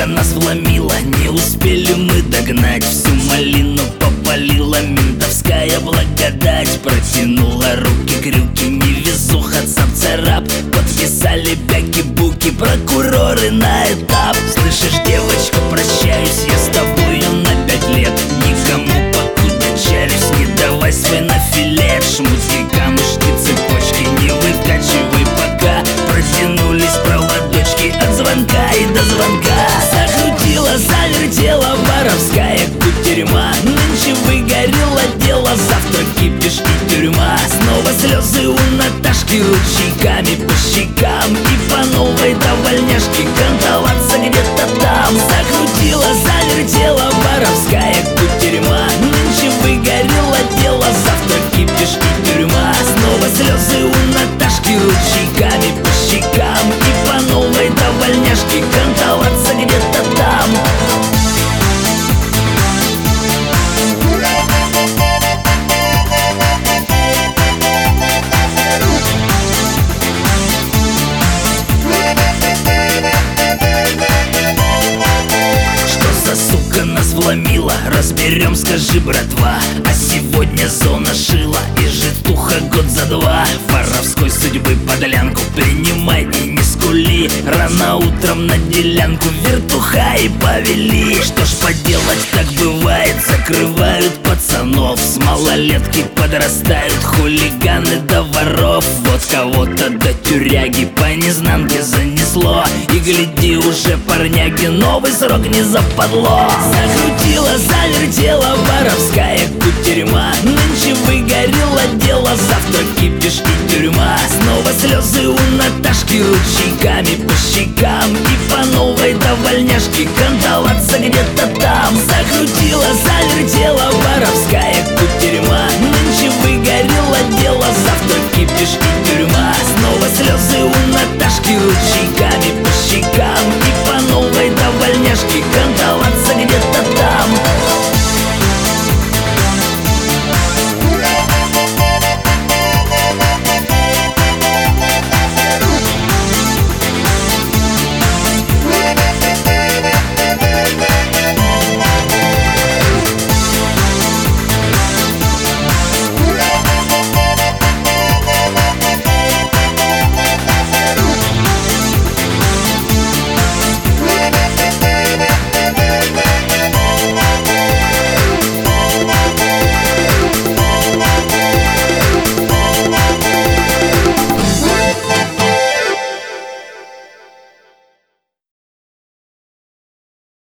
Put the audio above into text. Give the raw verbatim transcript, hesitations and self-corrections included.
сука нас вломила, не успели мы догнать. Всю малину попалила ментовская благодать. Протянула руки крюки, невезуха цап-царап. Подписали бяки-буки прокуроры на этап. Слышишь, девочка, прощаюсь я с тобою на пять лет. Никому покуда чарюсь, не давай свой на филе. Шмутки, камушки, цепочки не выкачивай пока. Протянулись проводочки от звонка и до звонка. Закрутила, завертела воровская кутерьма. Нынче выгорело дело, завтра кипиш и тюрьма. Снова слезы у Наташки ручейками по щекам. И по новой до вольняшки кантоваться где-то там. Закрутила, завертела воровская кутерьма. Нынче выгорело дело, завтра кипиш и тюрьма. Снова слезы у Наташки ручейками по щекам. И по новой до вольняшки кантоваться где-то там. Вломила, разберем, скажи, братва. А сегодня зона шила и житуха год за два. Воровской судьбы подлянку принимай и не скули. Рано утром на делянку вертуха и повели. Что ж поделать, так бывает, закрывают пацанов. С малолетки подрастают хулиганы до воров. Вот кого-то до тюряги по незнанке занесло. И гляди, уже парняги новый срок не западло. Закрутила, завертела воровская кутерьма. Нынче выгорело дело, завтра кипиш и тюрьма. Снова слезы у Наташки ручейками по щекам. И по новой до вольняшки кантоваться где-то там. Закрутила, завертела воровская кутерьма. Нынче выгорело дело, завтра кипиш и тюрьма.